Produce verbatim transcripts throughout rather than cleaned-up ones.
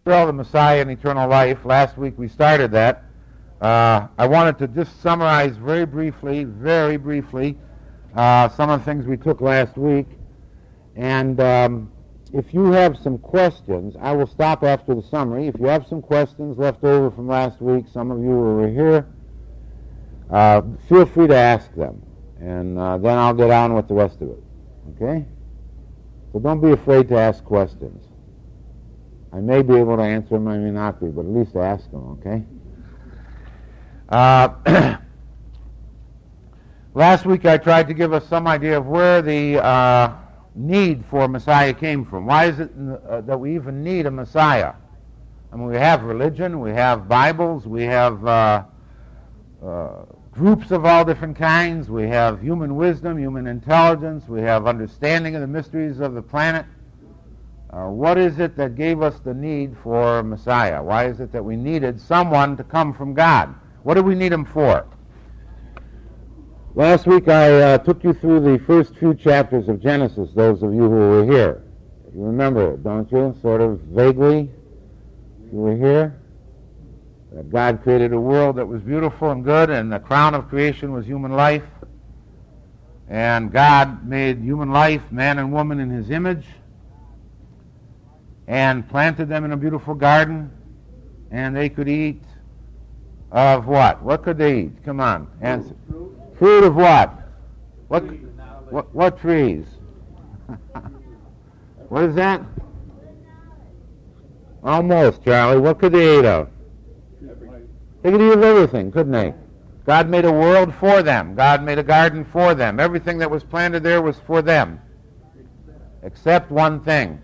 Israel, the Messiah, and eternal life. Last week we started that. Uh, I wanted to just summarize very briefly, very briefly, uh, some of the things we took last week. And um, if you have some questions, I will stop after the summary. If you have some questions left over from last week, some of you were here, uh, feel free to ask them. And uh, then I'll get on with the rest of it. Okay? So don't be afraid to ask questions. I may be able to answer them, I may not be, but at least ask them, okay? Uh, last week I tried to give us some idea of where the uh, need for Messiah came from. Why is it uh, that we even need a Messiah? I mean, we have religion, we have Bibles, we have uh, uh, groups of all different kinds, we have human wisdom, human intelligence, we have understanding of the mysteries of the planet. Uh, what is it that gave us the need for Messiah? Why is it that we needed someone to come from God? What did we need him for? Last week I uh, took you through the first few chapters of Genesis, those of you who were here. You remember it, don't you? Sort of vaguely. You were here. That God created a world that was beautiful and good, and the crown of creation was human life. And God made human life, man and woman, in his image, and planted them in a beautiful garden, and they could eat of what? What could they eat? Come on, answer. Fruit, Fruit of what? What, what, what trees? What is that? Almost, Charlie. What could they eat of? They could eat of everything, couldn't they? God made a world for them. God made a garden for them. Everything that was planted there was for them, except one thing.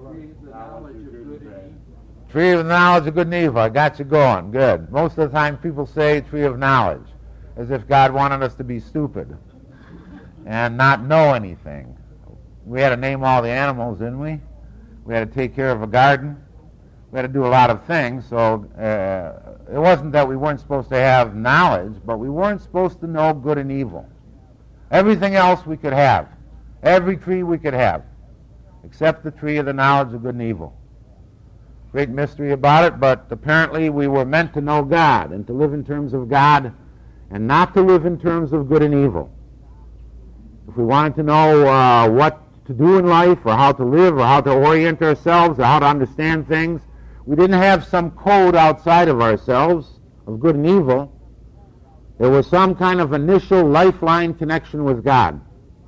Tree of knowledge of good and evil. I got you going. Good. Most of the time people say tree of knowledge, as if God wanted us to be stupid and not know anything. We had to name all the animals, didn't we? We had to take care of a garden. We had to do a lot of things. So uh, it wasn't that we weren't supposed to have knowledge, but we weren't supposed to know good and evil. Everything else we could have. Every tree we could have, except the tree of the knowledge of good and evil. Great mystery about it, but apparently we were meant to know God and to live in terms of God and not to live in terms of good and evil. If we wanted to know uh, what to do in life or how to live or how to orient ourselves or how to understand things, we didn't have some code outside of ourselves of good and evil. There was some kind of initial lifeline connection with God.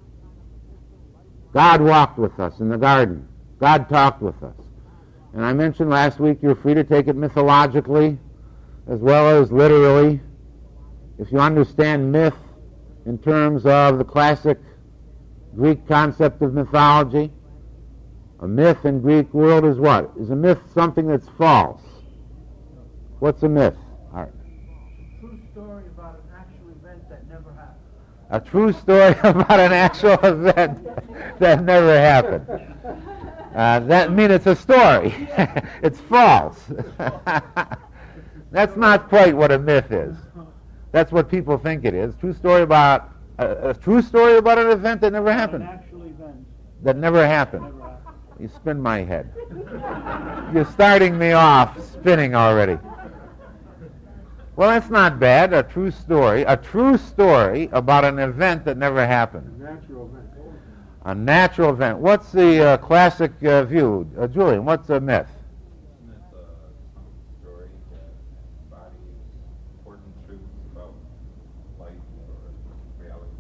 God walked with us in the garden. God talked with us. And I mentioned last week you're free to take it mythologically as well as literally. If you understand myth in terms of the classic Greek concept of mythology, a myth in Greek world is what? Is a myth something that's false? What's a myth? All right. A true story about an actual event that never happened. A true story about an actual event that never happened. Uh, that means it's a story. It's false. That's not quite what a myth is. That's what people think it is. True story about a, a true story about an event that never happened. An actual event that never happened. never happened. You spin my head. You're starting me off spinning already. Well, that's not bad. A true story. A true story about an event that never happened. Natural event. A natural event. What's the uh, classic uh, view? Uh, Julian, what's a myth? Isn't it a story that embodies important truths about life or reality?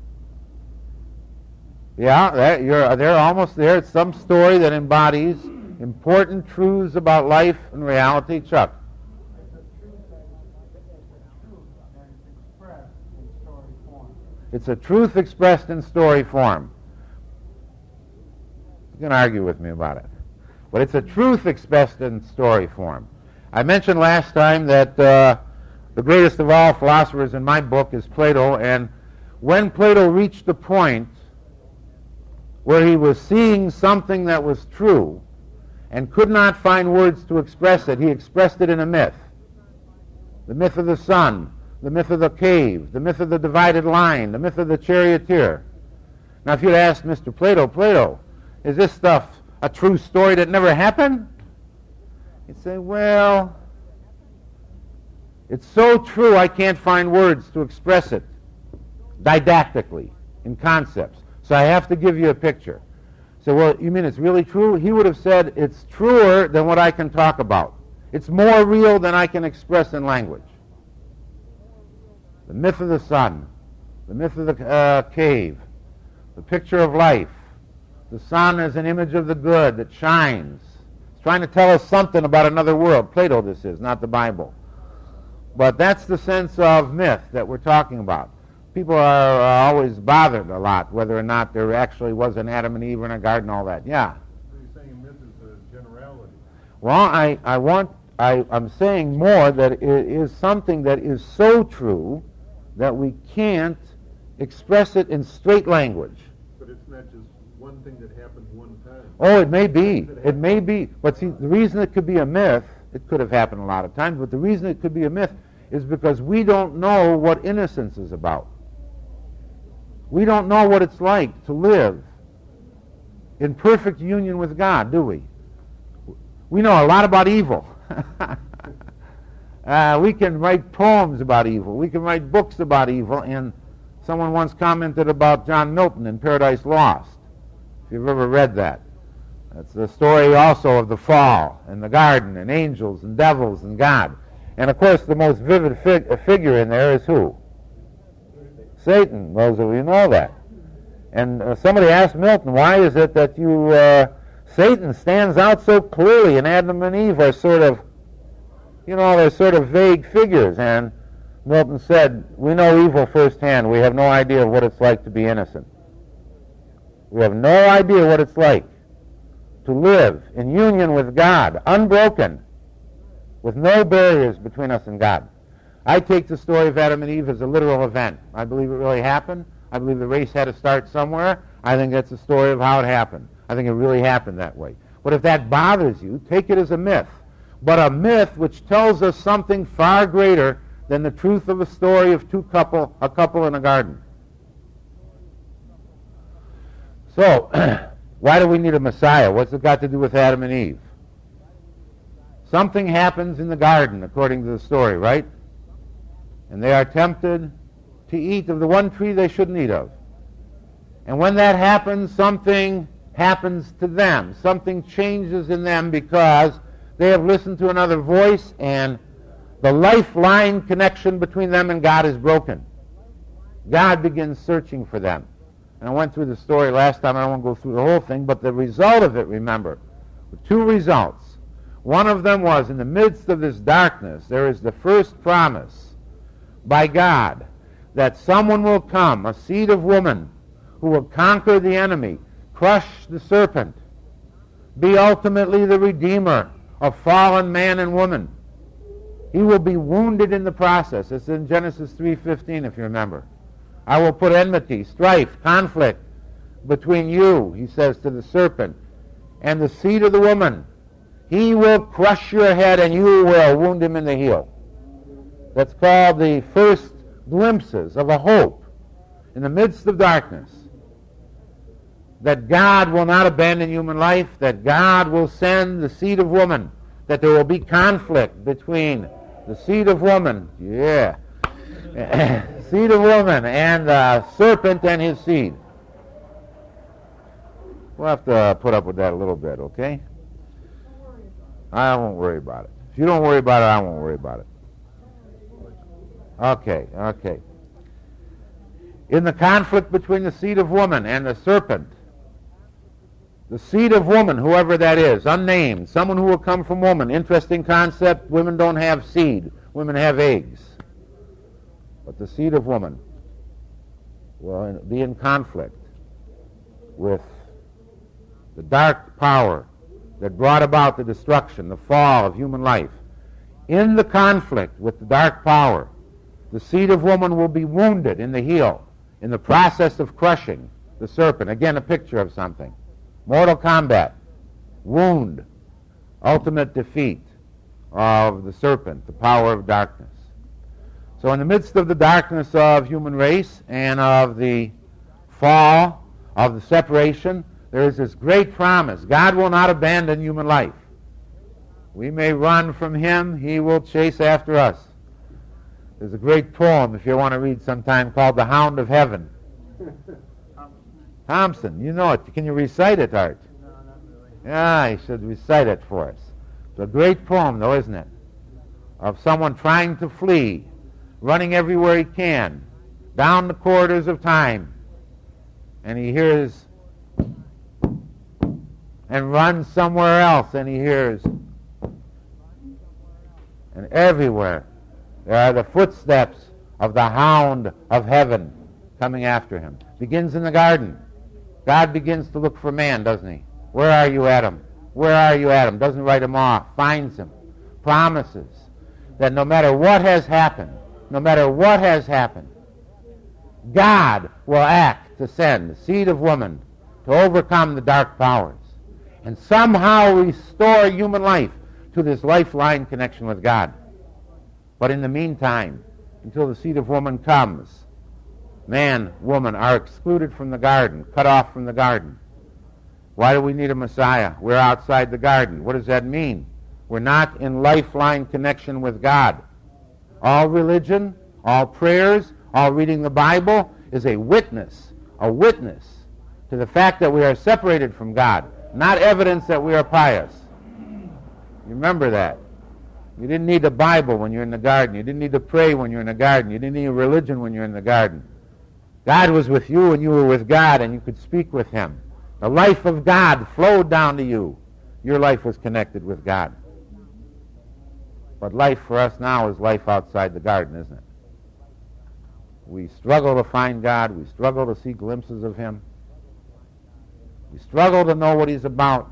Yeah, that, you're, they're almost there. It's some story that embodies important truths about life and reality. Chuck? It's a truth expressed in story form. You can argue with me about it. But it's a truth expressed in story form. I mentioned last time that uh, the greatest of all philosophers in my book is Plato, and when Plato reached the point where he was seeing something that was true and could not find words to express it, he expressed it in a myth. The myth of the sun, the myth of the cave, the myth of the divided line, the myth of the charioteer. Now, if you'd asked Mister Plato, Plato, is this stuff a true story that never happened? You say, well, it's so true I can't find words to express it didactically in concepts. So I have to give you a picture. So, well, you mean it's really true? He would have said it's truer than what I can talk about. It's more real than I can express in language. The myth of the sun, the myth of the uh, cave, the picture of life. The sun is an image of the good that shines. It's trying to tell us something about another world. Plato this is, not the Bible. But that's the sense of myth that we're talking about. People are uh, always bothered a lot whether or not there actually was an Adam and Eve in a garden, all that. Yeah? So you're saying myth is a generality? Well, I, I want, I, I'm saying more that it is something that is so true that we can't express it in straight language. But it's not just one thing that happened one time. Oh, it may be. It may be. But see, the reason it could be a myth, it could have happened a lot of times, but the reason it could be a myth is because we don't know what innocence is about. We don't know what it's like to live in perfect union with God, do we? We know a lot about evil. uh, we can write poems about evil. We can write books about evil. And someone once commented about John Milton in Paradise Lost, if you've ever read that. That's the story also of the fall and the garden and angels and devils and God. And of course the most vivid fig- figure in there is who? Satan. Those of you know that. And uh, somebody asked Milton, why is it that you, uh, Satan stands out so clearly and Adam and Eve are sort of, you know, they're sort of vague figures. And Milton said, we know evil firsthand. We have no idea what it's like to be innocent. We have no idea what it's like to live in union with God, unbroken, with no barriers between us and God. I take the story of Adam and Eve as a literal event. I believe it really happened. I believe the race had to start somewhere. I think that's the story of how it happened. I think it really happened that way. But if that bothers you, take it as a myth. But a myth which tells us something far greater than the truth of a story of two couple, a couple in a garden. So, why do we need a Messiah? What's it got to do with Adam and Eve? Something happens in the garden, according to the story, right? And they are tempted to eat of the one tree they shouldn't eat of. And when that happens, something happens to them. Something changes in them because they have listened to another voice, and the lifeline connection between them and God is broken. God begins searching for them. And I went through the story last time. I don't want to go through the whole thing, but the result of it, remember, two results. One of them was, in the midst of this darkness, there is the first promise by God that someone will come, a seed of woman, who will conquer the enemy, crush the serpent, be ultimately the redeemer of fallen man and woman. He will be wounded in the process. It's in Genesis three fifteen, if you remember. I will put enmity, strife, conflict between you, he says to the serpent, and the seed of the woman. He will crush your head and you will wound him in the heel. That's called the first glimpses of a hope in the midst of darkness. That God will not abandon human life, that God will send the seed of woman, that there will be conflict between the seed of woman, yeah, seed of woman and the serpent and his seed. We'll have to put up with that a little bit, okay? I won't worry about it. If you don't worry about it, I won't worry about it. Okay, okay. In the conflict between the seed of woman and the serpent, the seed of woman, whoever that is, unnamed, someone who will come from woman. Interesting concept. Women don't have seed. Women have eggs. But the seed of woman will be in conflict with the dark power that brought about the destruction, the fall of human life. In the conflict with the dark power, the seed of woman will be wounded in the heel in the process of crushing the serpent. Again, a picture of something. Mortal combat, wound, ultimate defeat of the serpent, the power of darkness. So in the midst of the darkness of human race and of the fall, of the separation, there is this great promise. God will not abandon human life. We may run from him, he will chase after us. There's a great poem, if you want to read sometime, called The Hound of Heaven. Thompson, you know it. Can you recite it, Art? No, not really. Yeah, you should recite it for us. It's a great poem, though, isn't it? Of someone trying to flee, running everywhere he can, down the corridors of time, and he hears, and runs somewhere else, and he hears, and everywhere there are the footsteps of the hound of heaven coming after him. Begins in the garden. God begins to look for man, doesn't he? Where are you, Adam? Where are you, Adam? Doesn't write him off. Finds him. Promises that no matter what has happened, no matter what has happened, God will act to send the seed of woman to overcome the dark powers and somehow restore human life to this lifeline connection with God. But in the meantime, until the seed of woman comes, man, woman are excluded from the garden, cut off from the garden. Why do we need a Messiah? We're outside the garden. What does that mean? We're not in lifeline connection with God. All religion, all prayers, all reading the Bible is a witness, a witness to the fact that we are separated from God, not evidence that we are pious. You remember that. You didn't need the Bible when you're in the garden. You didn't need to pray when you're in the garden. You didn't need religion when you're in the garden. God was with you and you were with God and you could speak with him. The life of God flowed down to you. Your life was connected with God. But life for us now is life outside the garden, isn't it? We struggle to find God. We struggle to see glimpses of him. We struggle to know what he's about.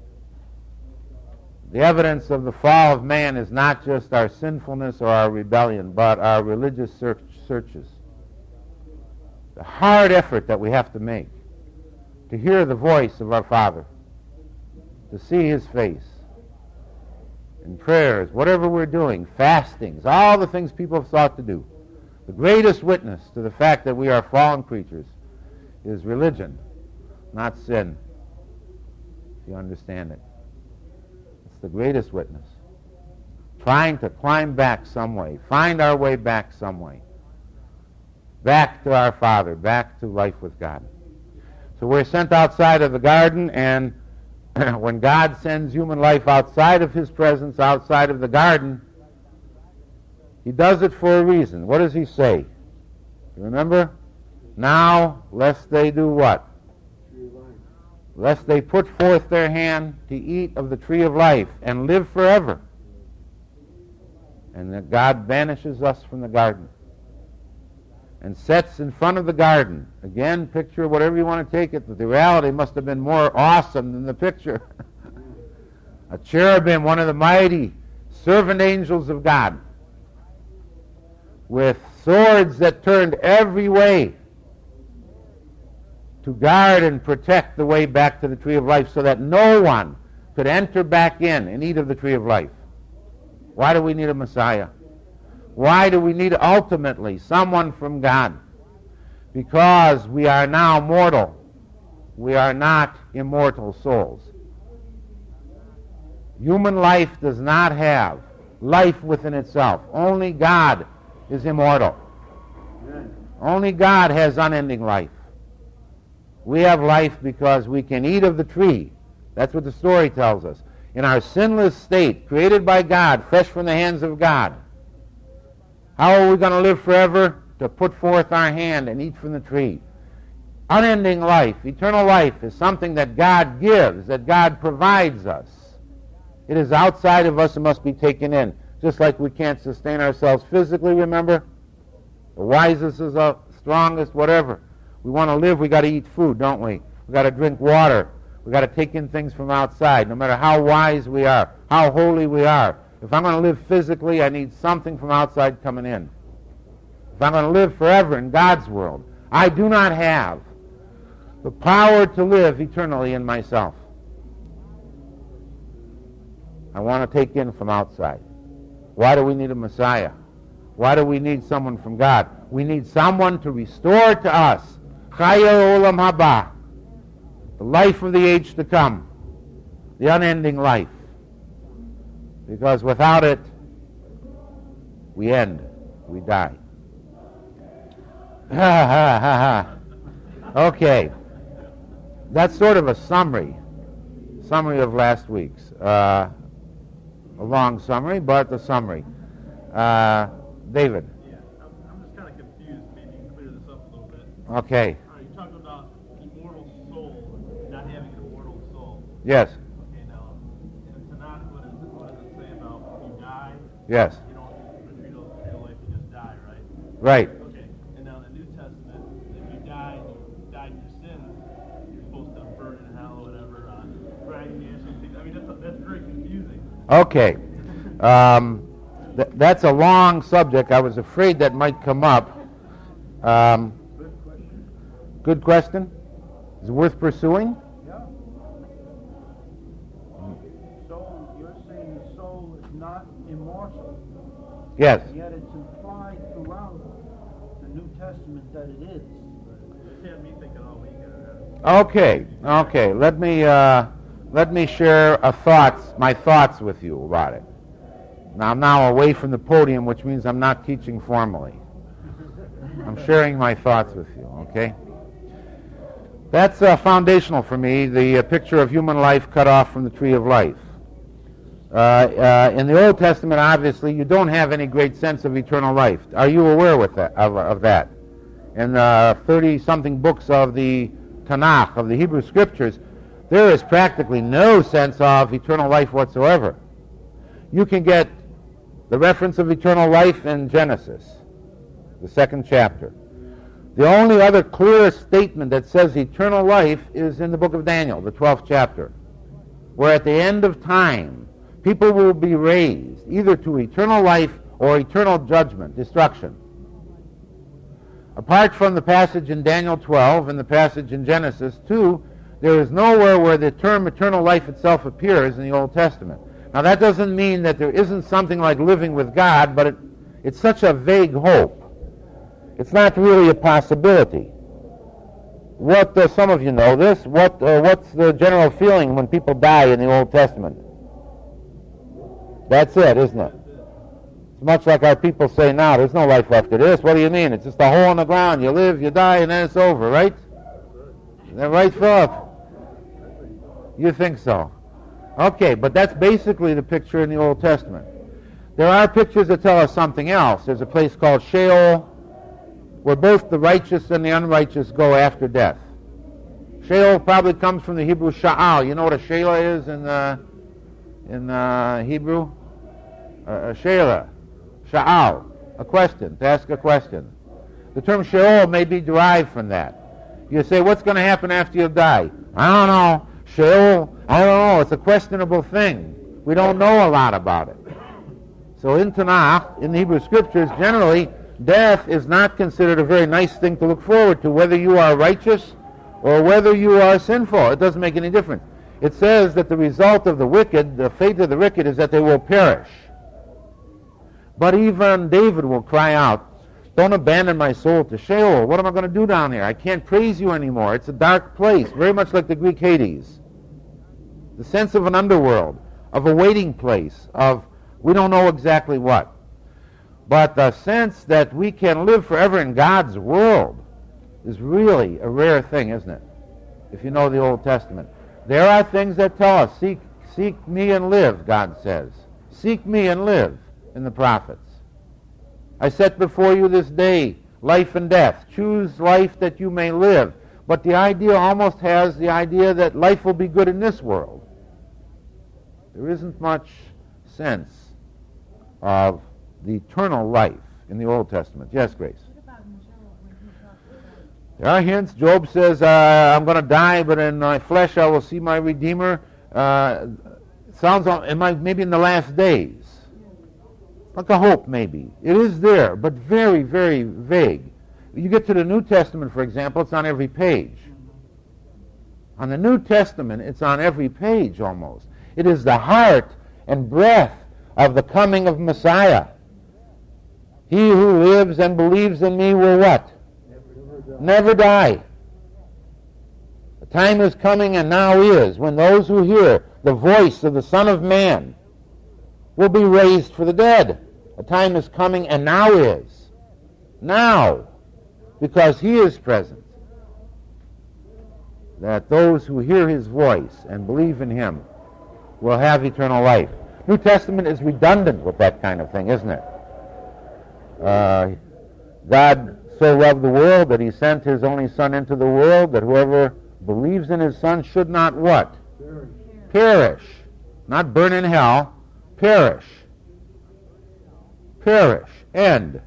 The evidence of the fall of man is not just our sinfulness or our rebellion, but our religious search, searches. The hard effort that we have to make to hear the voice of our Father, to see his face, in prayers, whatever we're doing, fastings, all the things people have sought to do. The greatest witness to the fact that we are fallen creatures is religion, not sin, if you understand it. It's the greatest witness. Trying to climb back some way, find our way back some way, back to our Father, back to life with God. So we're sent outside of the garden, and when God sends human life outside of his presence, outside of the garden, he does it for a reason. What does he say? You remember? Now, lest they do what? Lest they put forth their hand to eat of the tree of life and live forever. And that God banishes us from the garden and sets in front of the garden. Again, picture whatever you want to take it, but the reality must have been more awesome than the picture. A cherubim, one of the mighty servant angels of God, with swords that turned every way to guard and protect the way back to the tree of life so that no one could enter back in and eat of the tree of life. Why do we need a Messiah? Why do we need ultimately someone from God? Because we are now mortal. We are not immortal souls. Human life does not have life within itself. Only God is immortal. Only God has unending life. We have life because we can eat of the tree. That's what the story tells us. In our sinless state, created by God, fresh from the hands of God, how are we going to live forever? To put forth our hand and eat from the tree. Unending life, eternal life, is something that God gives, that God provides us. It is outside of us and must be taken in. Just like we can't sustain ourselves physically, remember? The wisest is the strongest, whatever. We want to live, we got to eat food, don't we? We got to drink water. We got to take in things from outside, no matter how wise we are, how holy we are. If I'm going to live physically, I need something from outside coming in. If I'm going to live forever in God's world, I do not have the power to live eternally in myself. I want to take in from outside. Why do we need a Messiah? Why do we need someone from God? We need someone to restore to us Chaya Olam Haba, the life of the age to come, the unending life. Because without it, we end. We die. Ha ha ha ha. Okay. That's sort of a summary. Summary of last week's. Uh, a long summary, but a summary. Uh, David. Yeah, I'm, I'm just kind of confused. Maybe you can clear this up a little bit. Okay. All right, you talked about immortal soul, not having an immortal soul. Yes. Okay, now, in Tanakh, what does it, what does it say about if you die? Yes. You don't retreat to your life, you just die, right? Right. Okay, and now in the New Testament, if you die, you died in your sins, you're supposed to burn in hell or whatever. Uh, right? I mean, that's, that's very confusing. Okay. Um, th- that's a long subject. I was afraid that might come up. Um, Good question. good question. Is it worth pursuing? Yeah. So you're saying the soul is not immortal, Yes. yet it's implied throughout the New Testament that it is. This had me thinking all week. Uh, Okay. Okay. Let me uh, let me share a thoughts, my thoughts with you about it. Now I'm now away from the podium, which means I'm not teaching formally. I'm sharing my thoughts with you. Okay. That's uh, foundational for me. The uh, picture of human life cut off from the tree of life. Uh, uh, in the Old Testament, obviously, you don't have any great sense of eternal life. Are you aware with that, of, of that? In the thirty-something books of the Tanakh, of the Hebrew Scriptures, there is practically no sense of eternal life whatsoever. You can get the reference of eternal life in Genesis, the second chapter. The only other clear statement that says eternal life is in the book of Daniel, the twelfth chapter, where at the end of time, people will be raised either to eternal life or eternal judgment, destruction. Apart from the passage in Daniel twelve and the passage in Genesis two, there is nowhere where the term eternal life itself appears in the Old Testament. Now that doesn't mean that there isn't something like living with God, but it, it's such a vague hope. It's not really a possibility. What, uh, some of you know this, what, uh, what's the general feeling when people die in the Old Testament? That's it, isn't it? It's much like our people say now, there's no life after this. What do you mean? It's just a hole in the ground. You live, you die, and then it's over, right? Is that right, Philip? You think so? Okay, but that's basically the picture in the Old Testament. There are pictures that tell us something else. There's a place called Sheol, where both the righteous and the unrighteous go after death. Sheol probably comes from the Hebrew Sha'al. You know what a Shelah is in uh, in uh, Hebrew? Uh, a Shelah, Sha'al, a question, to ask a question. The term Sheol may be derived from that. You say, what's going to happen after you die? I don't know. Sheol, I don't know. It's a questionable thing. We don't know a lot about it. So in Tanakh, in the Hebrew Scriptures, generally, death is not considered a very nice thing to look forward to, whether you are righteous or whether you are sinful. It doesn't make any difference. It says that the result of the wicked, the fate of the wicked, is that they will perish. But even David will cry out, don't abandon my soul to Sheol. What am I going to do down here? I can't praise you anymore. It's a dark place, very much like the Greek Hades. The sense of an underworld, of a waiting place, of we don't know exactly what. But the sense that we can live forever in God's world is really a rare thing, isn't it? If you know the Old Testament. There are things that tell us, seek, seek me and live, God says. Seek me and live in the prophets. I set before you this day life and death. Choose life that you may live. But the idea almost has the idea that life will be good in this world. There isn't much sense of the eternal life in the Old Testament. Yes, Grace? What about in Job when he talks about... There are hints. Job says, uh, I'm going to die, but in my flesh I will see my Redeemer. Uh, sounds it might, maybe in the last days. Like a hope, maybe. It is there, but very, very vague. You get to the New Testament, for example, it's on every page. On the New Testament, it's on every page almost. It is the heart and breath of the coming of Messiah. He who lives and believes in me will what? Never die. Never die. The time is coming, and now is, when those who hear the voice of the Son of Man will be raised for the dead. A time is coming, and now is. Now, because he is present, that those who hear his voice and believe in him will have eternal life. New Testament is redundant with that kind of thing, isn't it? Uh, God so loved the world that he sent his only Son into the world, that whoever believes in his Son should not what? Perish. Perish. Not burn in hell. Perish. Perish. End.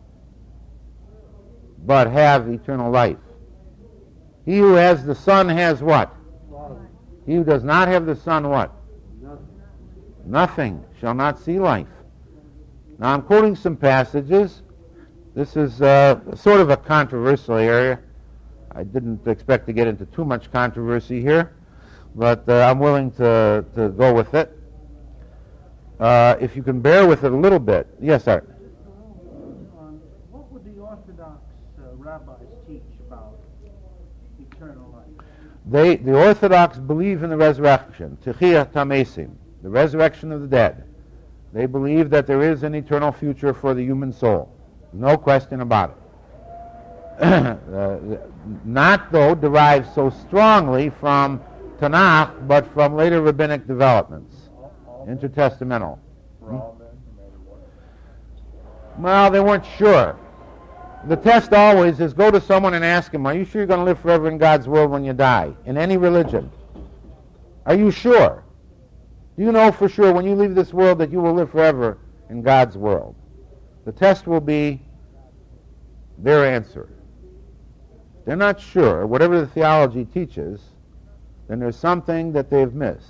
But have eternal life. He who has the Son has what? Life. He who does not have the Son what? Nothing. Nothing. Shall not see life. Now I'm quoting some passages. This is uh, sort of a controversial area. I didn't expect to get into too much controversy here, but uh, I'm willing to, to go with it. Uh, if you can bear with it a little bit. Yes, Art. Um, what would the Orthodox uh, rabbis teach about eternal life? They, the Orthodox believe in the resurrection, Techiyah Tamesim, the resurrection of the dead. They believe that there is an eternal future for the human soul. No question about it. uh, not, though, derived so strongly from Tanakh, but from later rabbinic developments, intertestamental. For all men, no matter what. Well, they weren't sure. The test always is go to someone and ask him, are you sure you're going to live forever in God's world when you die? In any religion. Are you sure? Do you know for sure when you leave this world that you will live forever in God's world? The test will be their answer. If they're not sure, whatever the theology teaches, then there's something that they've missed.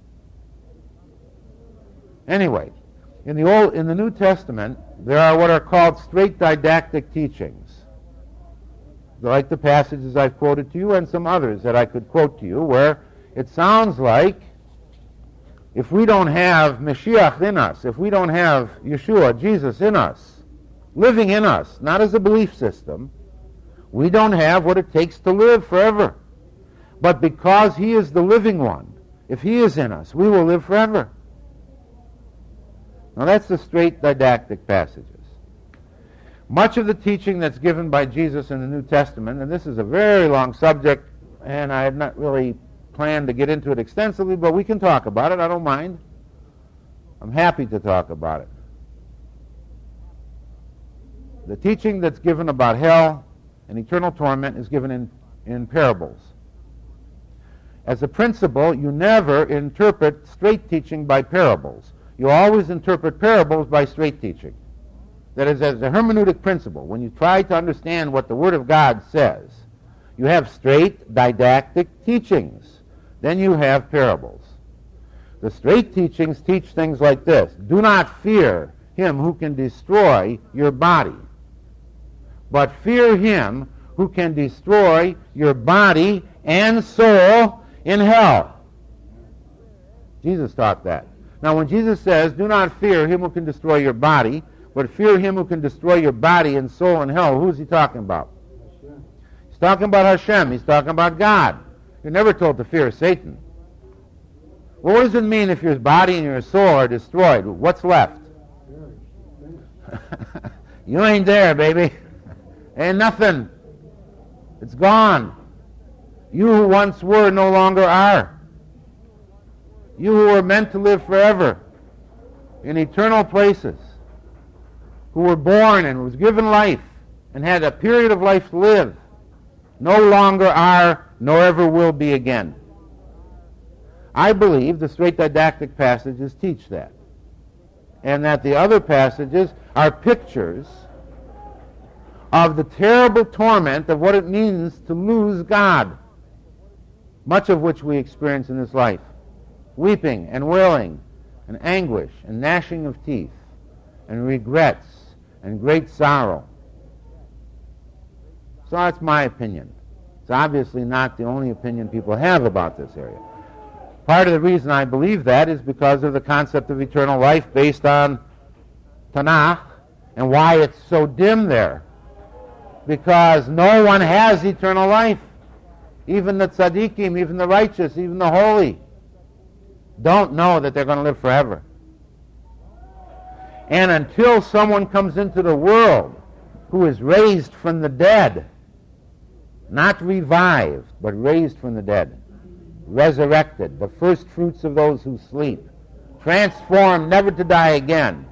Anyway, in the Old, in the New Testament, there are what are called straight didactic teachings, like the passages I've quoted to you and some others that I could quote to you, where it sounds like if we don't have Mashiach in us, if we don't have Yeshua, Jesus, in us, living in us, not as a belief system, we don't have what it takes to live forever. But because he is the living one, if he is in us, we will live forever. Now that's the straight didactic passages. Much of the teaching that's given by Jesus in the New Testament, and this is a very long subject, and I had not really planned to get into it extensively, but we can talk about it. I don't mind. I'm happy to talk about it. The teaching that's given about hell and eternal torment is given in, in parables. As a principle, you never interpret straight teaching by parables. You always interpret parables by straight teaching. That is, as a hermeneutic principle, when you try to understand what the Word of God says, you have straight didactic teachings. Then you have parables. The straight teachings teach things like this. Do not fear him who can destroy your body, but fear him who can destroy your body and soul in hell. Jesus taught that. Now when Jesus says, do not fear him who can destroy your body, but fear him who can destroy your body and soul in hell, who's he talking about? Hashem. He's talking about Hashem. He's talking about God. You're never told to fear Satan. Well, what does it mean if your body and your soul are destroyed? What's left? You ain't there, baby. Ain't nothing. It's gone. You who once were no longer are. You who were meant to live forever in eternal places, who were born and was given life and had a period of life to live, no longer are, nor ever will be again. I believe the straight didactic passages teach that, and that the other passages are pictures of the terrible torment of what it means to lose God, much of which we experience in this life. Weeping and wailing and anguish and gnashing of teeth and regrets and great sorrow. So that's my opinion. It's obviously not the only opinion people have about this area. Part of the reason I believe that is because of the concept of eternal life based on Tanakh and why it's so dim there. Because no one has eternal life. Even the tzaddikim, even the righteous, even the holy don't know that they're going to live forever. And until someone comes into the world who is raised from the dead, not revived, but raised from the dead, resurrected, the first fruits of those who sleep, transformed never to die again,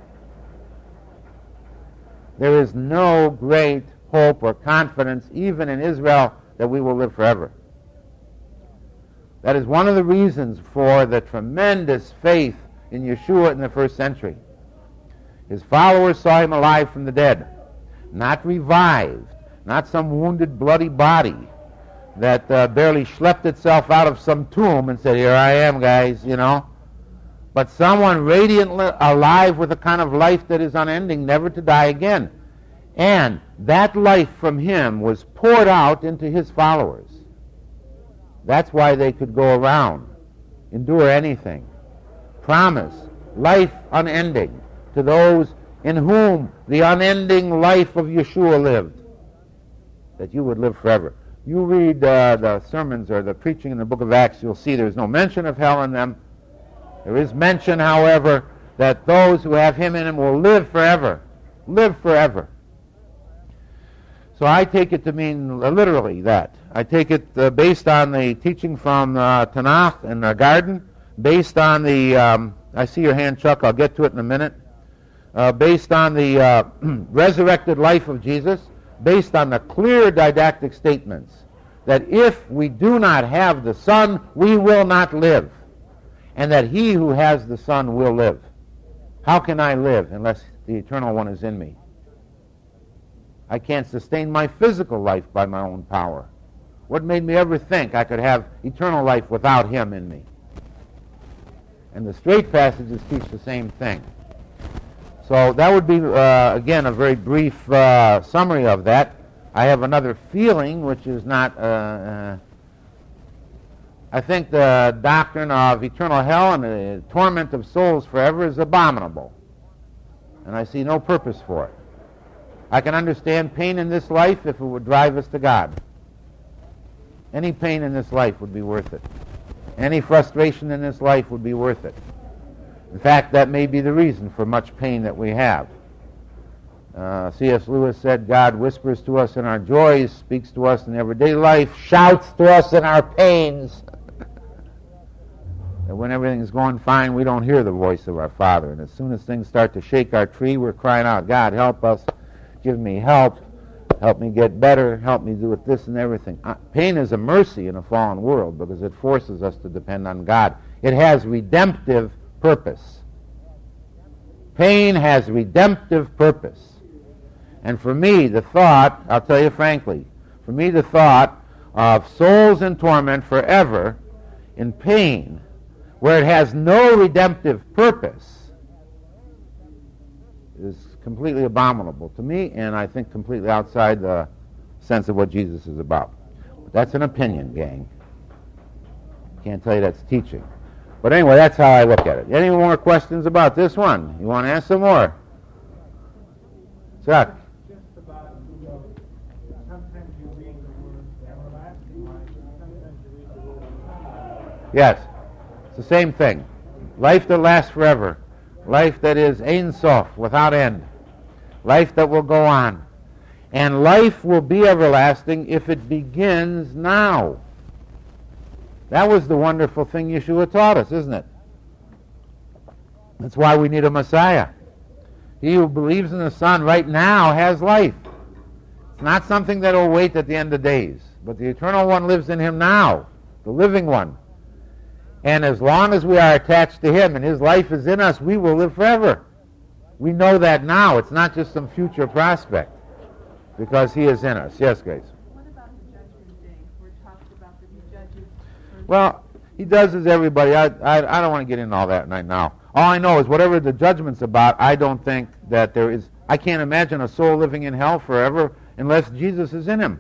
there is no great hope or confidence, even in Israel, that we will live forever. That is one of the reasons for the tremendous faith in Yeshua in the first century. His followers saw him alive from the dead, not revived, not some wounded, bloody body that uh, barely schlepped itself out of some tomb and said, here I am, guys, you know. But someone radiantly alive with a kind of life that is unending, never to die again. And that life from him was poured out into his followers. That's why they could go around, endure anything, promise life unending to those in whom the unending life of Yeshua lived, that you would live forever. You read uh, the sermons or the preaching in the book of Acts, you'll see there's no mention of hell in them. There is mention, however, that those who have him in them will live forever. Live forever. So I take it to mean literally that. I take it uh, based on the teaching from uh, Tanakh and the garden, based on the, um, I see your hand, Chuck, I'll get to it in a minute, uh, based on the uh, resurrected life of Jesus, based on the clear didactic statements that if we do not have the Son, we will not live, and that he who has the Son will live. How can I live unless the Eternal One is in me? I can't sustain my physical life by my own power. What made me ever think I could have eternal life without him in me? And the straight passages teach the same thing. So that would be, uh, again, a very brief uh, summary of that. I have another feeling, which is not... Uh, uh, I think the doctrine of eternal hell and the torment of souls forever is abominable. And I see no purpose for it. I can understand pain in this life if it would drive us to God. Any pain in this life would be worth it. Any frustration in this life would be worth it. In fact, that may be the reason for much pain that we have. Uh, C S Lewis said, God whispers to us in our joys, speaks to us in everyday life, shouts to us in our pains. And when everything's going fine, we don't hear the voice of our Father. And as soon as things start to shake our tree, we're crying out, God, help us, give me help, help me get better, help me do with this and everything. Uh, pain is a mercy in a fallen world because it forces us to depend on God. It has redemptive purpose. Pain has redemptive purpose. And for me, the thought, I'll tell you frankly, for me the thought of souls in torment forever in pain, where it has no redemptive purpose, is completely abominable to me, and I think completely outside the sense of what Jesus is about. But that's an opinion, gang. Can't tell you that's teaching. But anyway, that's how I look at it. Any more questions about this one? You want to ask some more? Chuck? Just about, you know, sometimes you read the word everlasting life, and sometimes you read the word eternal life. Yes. It's the same thing. Life that lasts forever. Life that is Ein Sof, without end. Life that will go on. And life will be everlasting if it begins now. That was the wonderful thing Yeshua taught us, isn't it? That's why we need a Messiah. He who believes in the Son right now has life. It's not something that will wait at the end of days, but the Eternal One lives in him now, the living one. And as long as we are attached to him and his life is in us, we will live forever. We know that now. It's not just some future prospect, because he is in us. Yes, Grace? What about the judgment day? We're talking about that he judges. Well, he does as everybody. I, I, I don't want to get into all that right now. All I know is whatever the judgment's about, I don't think that there is... I can't imagine a soul living in hell forever unless Jesus is in him.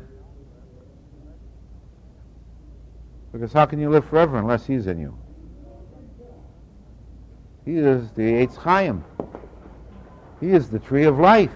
Because how can you live forever unless he's in you? He is the Eitz Chaim. He is the tree of life.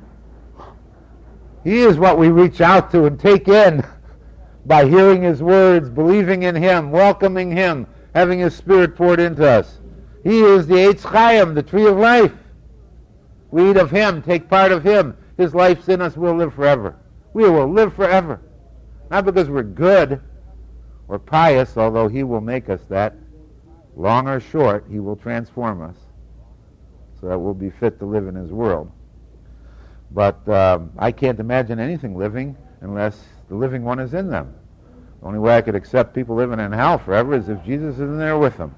He is what we reach out to and take in by hearing his words, believing in him, welcoming him, having his Spirit poured into us. He is the Eitz Chaim, the tree of life. We eat of him, take part of him. His life's in us, we'll live forever. We will live forever. Not because we're good or pious, although he will make us that. Long or short, he will transform us so that we'll be fit to live in his world. But um, I can't imagine anything living unless the living one is in them. The only way I could accept people living in hell forever is if Jesus is in there with them.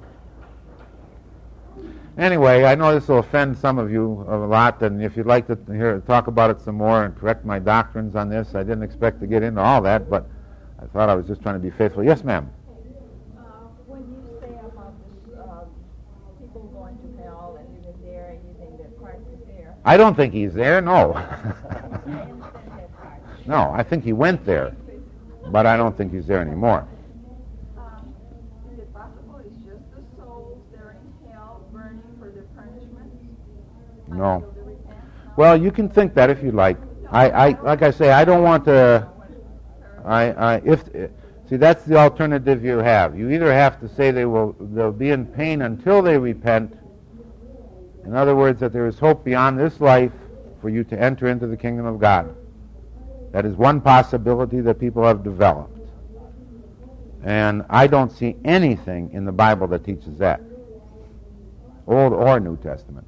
Anyway, I know this will offend some of you a lot, and if you'd like to hear talk about it some more and correct my doctrines on this, I didn't expect to get into all that, but I thought I was just trying to be faithful. Yes, ma'am? Uh, when you say about this, uh, people going to hell and even there, and you think that Christ is there. I don't think he's there, no. I understand that part. No, I think he went there, but I don't think he's there anymore. Um, is it possible it's just the souls that are in hell burning for their punishment? No. Until they repent? No? Well, you can think that if you'd like. I, I like I say, I don't want to. I, I, if see, that's the alternative you have. You either have to say they will, they'll be in pain until they repent. In other words, that there is hope beyond this life for you to enter into the kingdom of God. That is one possibility that people have developed. And I don't see anything in the Bible that teaches that, Old or New Testament.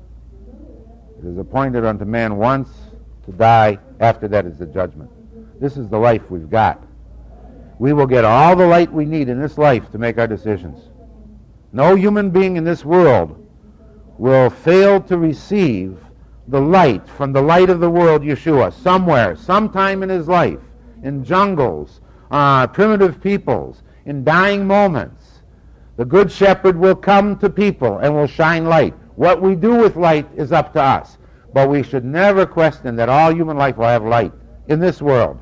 It is appointed unto man once to die. After that is the judgment. This is the life we've got. We will get all the light we need in this life to make our decisions. No human being in this world will fail to receive the light from the light of the world, Yeshua, somewhere, sometime in his life, in jungles, uh, primitive peoples, in dying moments. The Good Shepherd will come to people and will shine light. What we do with light is up to us. But we should never question that all human life will have light in this world.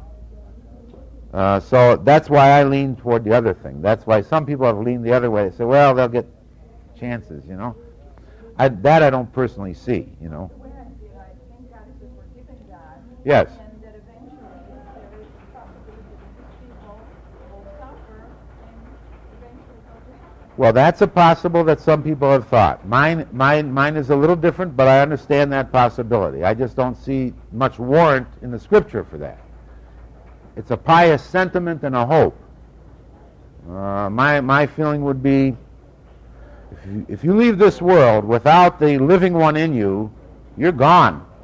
Uh, so that's why I lean toward the other thing. That's why some people have leaned the other way. They say, well, they'll get chances, you know. I, that I don't personally see, you know. The way I see it, I think God is a forgiving God. Yes. And that eventually there is a possibility that these people will suffer and eventually go to heaven. Well, that's a possible that some people have thought. Mine, mine, mine is a little different, but I understand that possibility. I just don't see much warrant in the Scripture for that. It's a pious sentiment and a hope. Uh, my my feeling would be, if you, if you leave this world without the living one in you, you're gone.